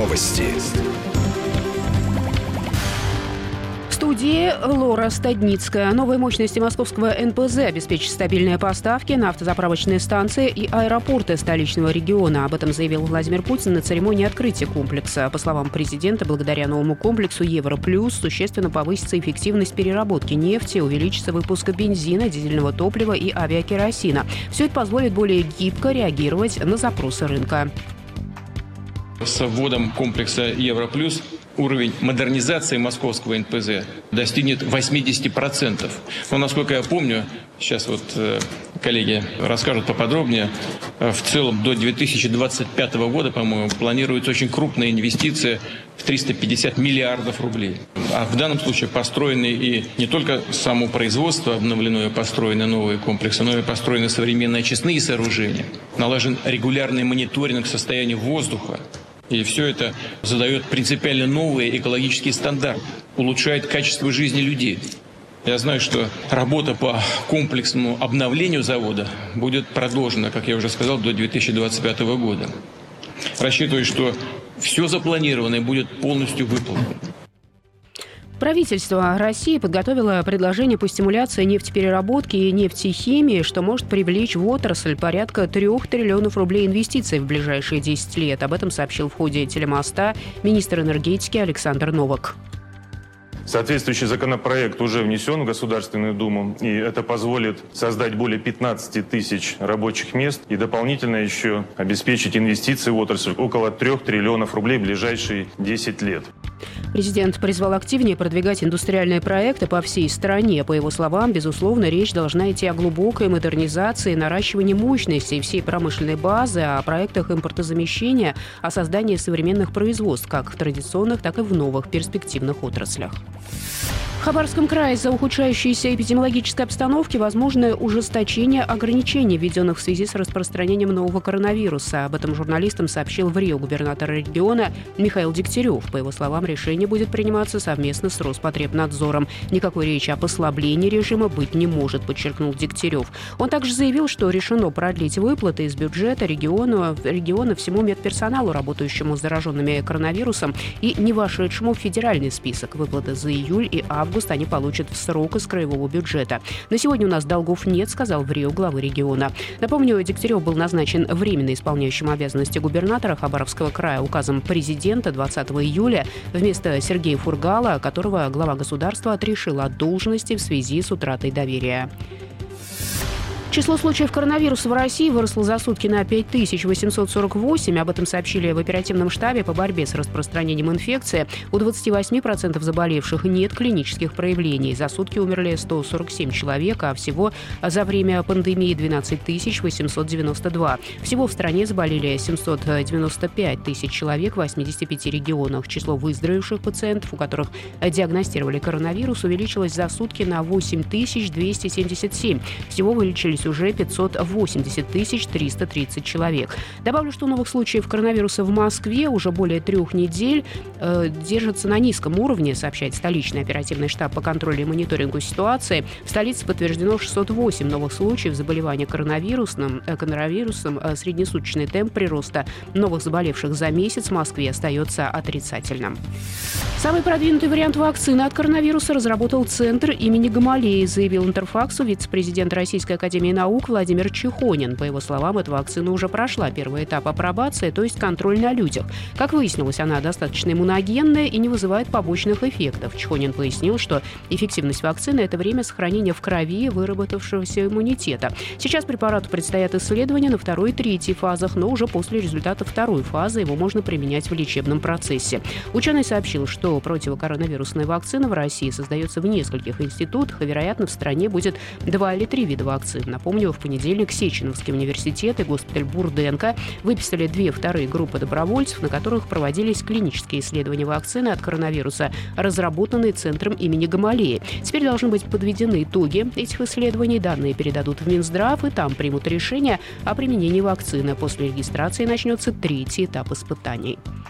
Новости. В студии Лора Стадницкая. Новые мощности московского НПЗ обеспечат стабильные поставки на автозаправочные станции и аэропорты столичного региона. Об этом заявил Владимир Путин на церемонии открытия комплекса. По словам президента, благодаря новому комплексу Евро-Плюс существенно повысится эффективность переработки нефти, увеличится выпуск бензина, дизельного топлива и авиакеросина. Все это позволит более гибко реагировать на запросы рынка. С вводом комплекса Евро-Плюс уровень модернизации московского НПЗ достигнет 80%. Но, насколько я помню, сейчас коллеги расскажут поподробнее, в целом до 2025 года, по-моему, планируется очень крупная инвестиция в 350 миллиардов рублей. А в данном случае построены и не только само производство обновлено и построены новые комплексы, но и построены современные очистные сооружения. Налажен регулярный мониторинг состояния воздуха. И все это задает принципиально новые экологические стандарты, улучшает качество жизни людей. Я знаю, что работа по комплексному обновлению завода будет продолжена, как я уже сказал, до 2025 года. Рассчитываю, что все запланированное будет полностью выполнено. Правительство России подготовило предложение по стимуляции нефтепереработки и нефтехимии, что может привлечь в отрасль порядка 3 триллионов рублей инвестиций в ближайшие 10 лет. Об этом сообщил в ходе телемоста министр энергетики Александр Новак. Соответствующий законопроект уже внесен в Государственную Думу, и это позволит создать более 15 тысяч рабочих мест и дополнительно еще обеспечить инвестиции в отрасль около 3 триллионов рублей в ближайшие 10 лет. Президент призвал активнее продвигать индустриальные проекты по всей стране. По его словам, безусловно, речь должна идти о глубокой модернизации и наращивании мощностей всей промышленной базы, о проектах импортозамещения, о создании современных производств как в традиционных, так и в новых перспективных отраслях. В Хабаровском крае из-за ухудшающейся эпидемиологической обстановки возможно ужесточение ограничений, введенных в связи с распространением нового коронавируса. Об этом журналистам сообщил в Рио губернатор региона Михаил Дегтярев. По его словам, решение будет приниматься совместно с Роспотребнадзором. Никакой речи о послаблении режима быть не может, подчеркнул Дегтярев. Он также заявил, что решено продлить выплаты из бюджета региона всему медперсоналу, работающему с зараженными коронавирусом и не вошедшему в федеральный список. Выплаты за июль и август они получат в срок из краевого бюджета. На сегодня у нас долгов нет, сказал в Рио главы региона. Напомню, Дегтярев был назначен временно исполняющим обязанности губернатора Хабаровского края указом президента 20 июля вместо Сергея Фургала, которого глава государства отрешил от должности в связи с утратой доверия. Число случаев коронавируса в России выросло за сутки на 5848. Об этом сообщили в оперативном штабе по борьбе с распространением инфекции. У 28% заболевших нет клинических проявлений. За сутки умерли 147 человек, а всего за время пандемии 12 892. Всего в стране заболели 795 тысяч человек в 85 регионах. Число выздоровевших пациентов, у которых диагностировали коронавирус, увеличилось за сутки на 8277. Всего вылечились уже 580 330 человек. Добавлю, что новых случаев коронавируса в Москве уже более 3 недель держатся на низком уровне, сообщает столичный оперативный штаб по контролю и мониторингу ситуации. В столице подтверждено 608 новых случаев заболевания коронавирусом. Среднесуточный темп прироста новых заболевших за месяц в Москве остается отрицательным. Самый продвинутый вариант вакцины от коронавируса разработал Центр имени Гамалеи, заявил Интерфаксу вице-президент Российской академии наук Владимир Чехонин. По его словам, эта вакцина уже прошла первый этап апробации, то есть контроль на людях. Как выяснилось, она достаточно иммуногенная и не вызывает побочных эффектов. Чехонин пояснил, что эффективность вакцины – это время сохранения в крови выработавшегося иммунитета. Сейчас препарату предстоят исследования на 2-й и 3-й фазах, но уже после результата 2-й фазы его можно применять в лечебном процессе. Ученый сообщил, что противокоронавирусная вакцина в России создается в нескольких институтах, и, вероятно, в стране будет 2 или 3 вида вакцин. Напомню, в понедельник Сеченовский университет и госпиталь Бурденко выписали 2 вторые группы добровольцев, на которых проводились клинические исследования вакцины от коронавируса, разработанные Центром имени Гамалеи. Теперь должны быть подведены итоги этих исследований, данные передадут в Минздрав, и там примут решение о применении вакцины. После регистрации начнется 3-й этап испытаний.